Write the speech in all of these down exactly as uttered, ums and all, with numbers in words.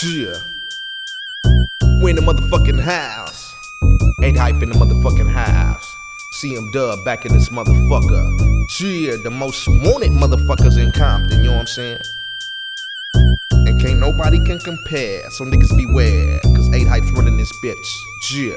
Yeah. We in the motherfucking house. eight Hype in the motherfucking house. C M Dub back in this motherfucker. Yeah, the most wanted motherfuckers in Compton, you know what I'm saying? And can't nobody can compare, so niggas beware, cause eight Hype's running this bitch. Yeah.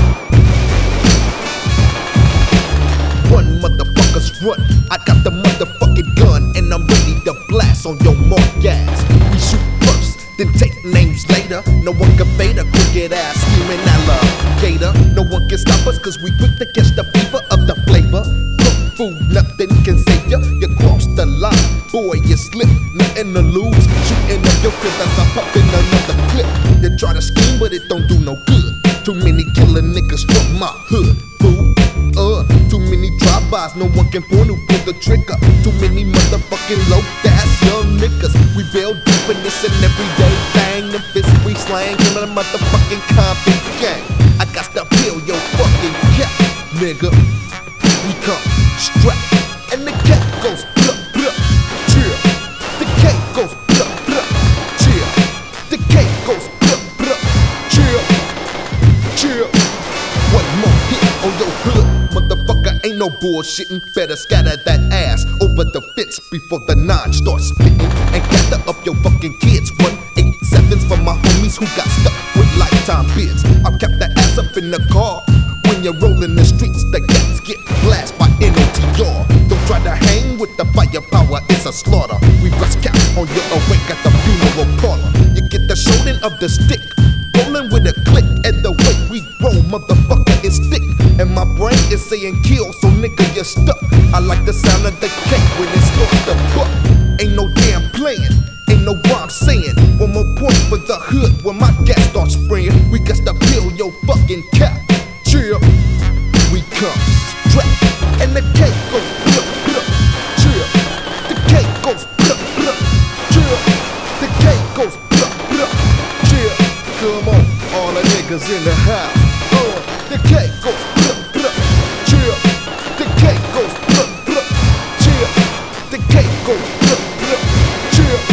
Run, motherfuckers, run. I got the motherfucking gun, and I'm ready to blast on your more gas. We shoot first, then take names later. No one can fade a crooked ass scheming alligator. No one can stop us, cause we quick to catch the fever of the flavor. Cook food, nothing can save ya. You cross the line, boy, you slip, nothing to lose. Shooting up your crib as I pop in another clip. You try to scheme, but it don't do no good. Too many killer niggas from my hood, fool. Uh, too many drive-bys, no one can point who pull the trigger. Too many motherfucking low-ass young niggas. We build deep in this and everyday thing. The fist we slang in the motherfucking Compton gang. I got to peel your fucking cap, nigga. We come strapped, and the cat goes bluh bluh. Chill. The K goes bluh bluh. Chill. The K goes bluh bluh. Chill. Chill. One more hit on your hood. Motherfucker, ain't no bullshitting. Better scatter that ass over the fence before the nine starts spitting. And gather up your fucking kids. One eight sevens for my homies who got stuck with lifetime bids. I've kept the ass up in the car. When you're rolling the streets, the cats get blasted by N O T R. Don't try to hang with the firepower, it's a slaughter. We bust caps on your awake at the funeral parlor. You get the shouldering of the stick. Rolling with a click, and the way we roll, motherfucker, is thick. And my brain is saying kill, so nigga, you're stuck. I like the sound of the cake when it starts to buck. Ain't no damn playing, ain't no rhyme saying. One more point for the hood when my gas starts spraying. We got to peel your fucking cap. Chill. We come strapped, and the cake goes bluh bluh. Chill. The cake goes bluh bluh. Chill. The cake goes bluh bluh. Chill. Come on, all the niggas in the house. Uh, the cake goes bluh bluh. Chill. The cake goes bluh bluh. Chill. The cake goes bluh bluh. Chill.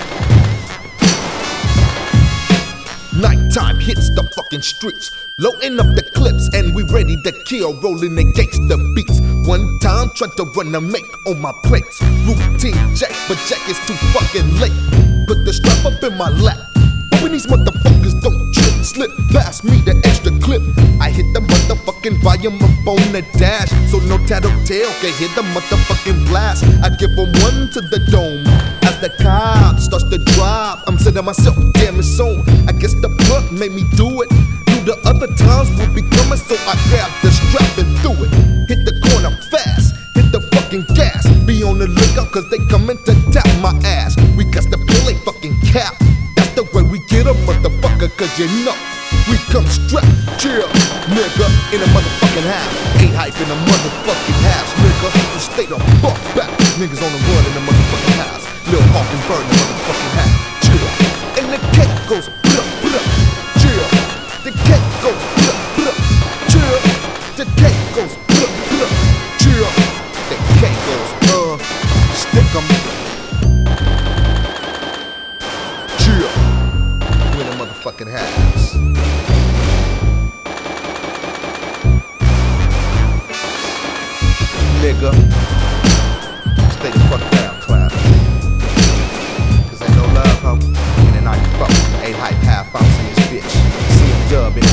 Nighttime hits the fucking streets. Loading up the clips and we ready to kill, rolling against the beats. One time tried to run a make on my plates. Routine jack, but jack is too fucking late. Put the strap up in my lap. But when these motherfuckers don't trip, slip past me the extra clip. I hit the motherfucking volume up on the dash, so no tattletale can hear the motherfucking blast. I give them one to the dome. As the car starts to drive, I'm saying to myself, damn it's on. I guess the plug made me do it. The other times will be coming, so I grabbed the strap and threw it. Hit the corner fast, hit the fucking gas. Be on the lookout, cause they coming to tap my ass. We got to peel a fucking cap. That's the way we get a motherfucker, cause you know we come strapped. Chill, nigga, in a motherfucking house. eight Hype in a motherfucking house, nigga. So stay the fuck back. Niggas on the run in the motherfucking house. Lil Hawk and Bird in the motherfucking house. Chill, and the cake goes bluh bluh. Chill. The cake goes bluh bluh. Chill. The cake goes bluh bluh. Chill. The cake goes uh stick 'em. Chill. We in the motherfucking house. Nigga, stay the fuck down, clap. Cause ain't no love, ho. And then I fuck eight Hype half ounce in this bitch. C M Dub in